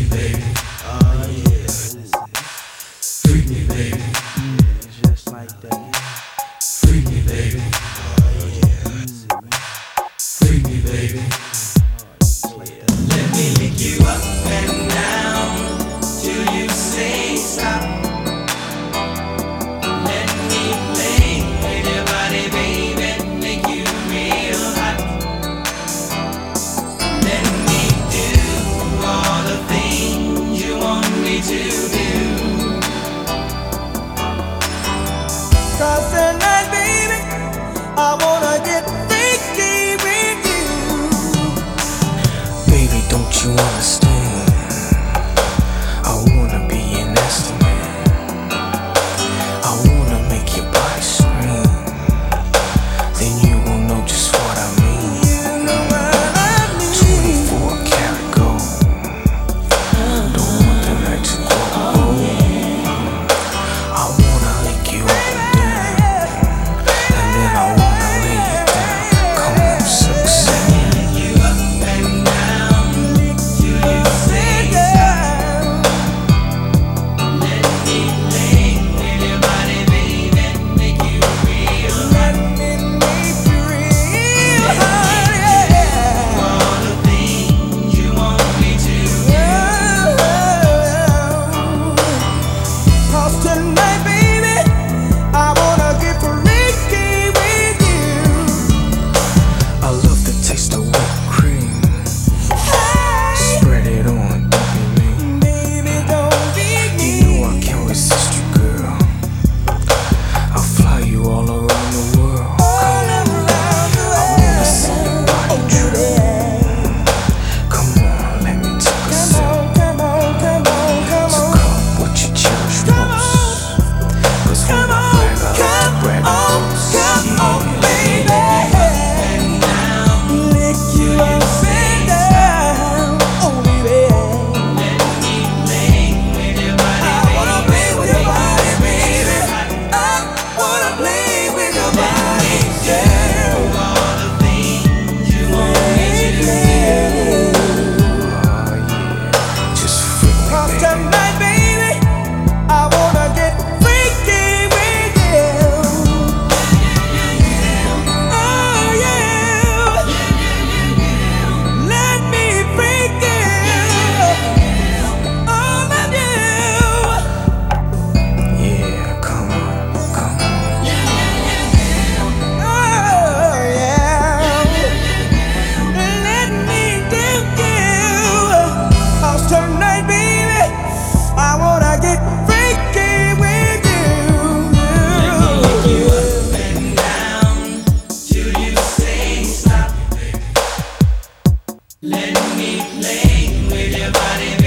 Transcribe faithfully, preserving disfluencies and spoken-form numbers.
baby. Oh yeah, freak me, baby. Yeah, just like that. Yeah. Freak me, baby. Oh yeah, freak me, baby. Let me lick you up and down till you say stop. Let me play with your body, baby, make you real hot. Let me do all the things you want me to do. Cause tonight, baby, I wanna get freaky with you. Baby, don't you understand? I wanna be an estimate. I wanna make your body scream. Then you will know just what I mean. You know what I mean. twenty-four karat gold. Don't want the night to go old. I wanna lick you up and down, and then I wanna lay you down. Come on, success. You up and down till you say stop. Let me play with your body, baby, make you real hot. Let me make you real hot, yeah. All the things you want me to do. Cause tonight, baby, I wanna get freaky with you. I love the taste of whipped cream. Spread it on, don't be mean. Baby, don't be You mean. know I can't resist you, girl. I'll fly you all around the world. All around the I wanna see your body world. drip. Come on, let me take a Come sip. on, come on, come on, come So on. cup what you cherish most. Cause when Come I on, brag, I like to come brag the on, most. come on, Yeah. baby. Lick you up and down, oh baby. Let me play with your body, I wanna play with your body, baby. I wanna play with your body, yeah. all the things you want me to do. Oh yeah, just freak me, Cause baby. tonight, baby, I wanna get freaky with you. Oh yeah, let me freak you, all of you. Yeah, come on, come on. Oh yeah, let me do you. Cause tonight, baby, I wanna get freaky with you. You up and down till you say stop. Let me play with your body,